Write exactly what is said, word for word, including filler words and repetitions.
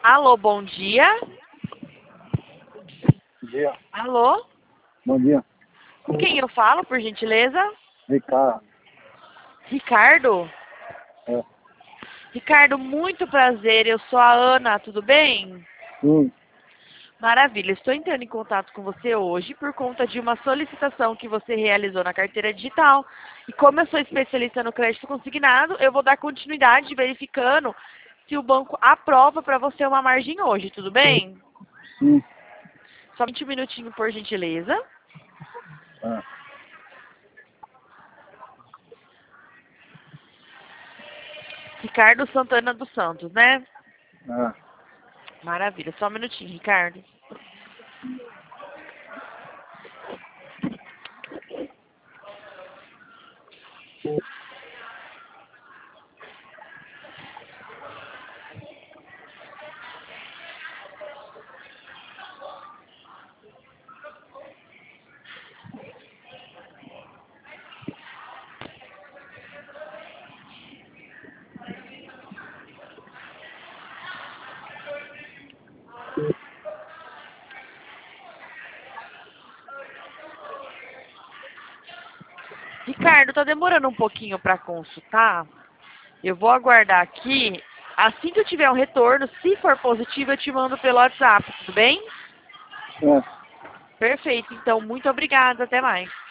Alô, bom dia. Bom dia. Alô? Bom dia. Com quem eu falo, por gentileza? Ricardo. Ricardo? É. Ricardo, muito prazer. Eu sou a Ana, tudo bem? Sim. Maravilha. Estou entrando em contato com você hoje por conta de uma solicitação que você realizou na carteira digital. E como eu sou especialista no crédito consignado, eu vou dar continuidade verificando se o banco aprova para você uma margem hoje, tudo bem? Sim. Só vinte um minutinho, por gentileza. É. Ricardo Santana dos Santos, né? É. Maravilha. Só um minutinho, Ricardo. Ricardo, tá demorando um pouquinho para consultar. Eu vou aguardar aqui. Assim que eu tiver um retorno, se for positivo, eu te mando pelo WhatsApp, tudo bem? É. Perfeito. Então, muito obrigada. Até mais.